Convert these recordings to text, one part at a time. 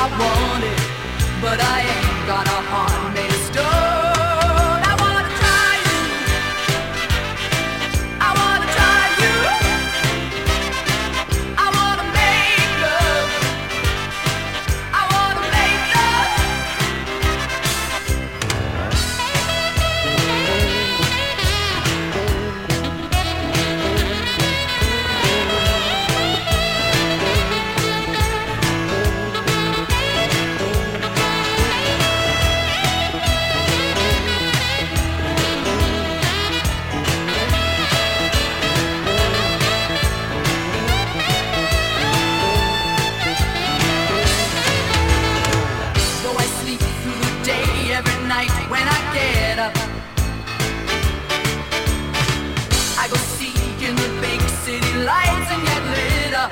want it, but I ain't got a heart made of stone. I wanna try you, I wanna try you, I wanna make love, I wanna make love. When I get up, I go seeking the big city lights and get lit up.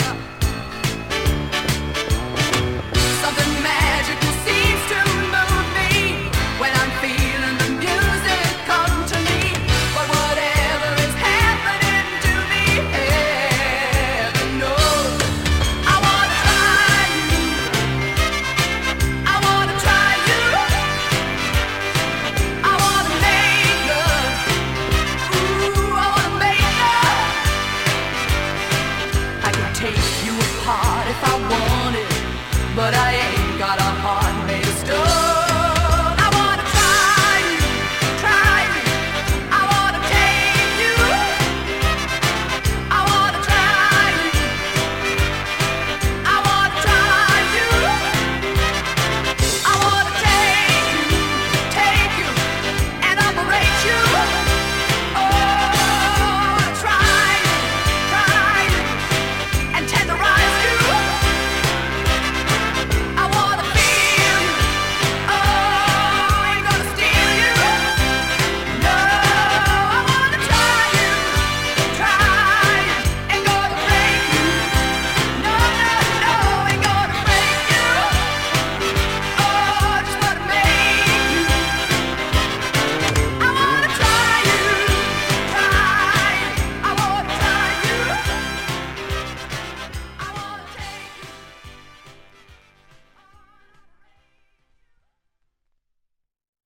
Something magical seems to move me when I'm feeling the music come to me. But whatever is happening to me, heaven knows. I wanna try you, I wanna try you, I wanna make love. Ooh, I wanna make love. I can take you apart if I wanted, but I ain't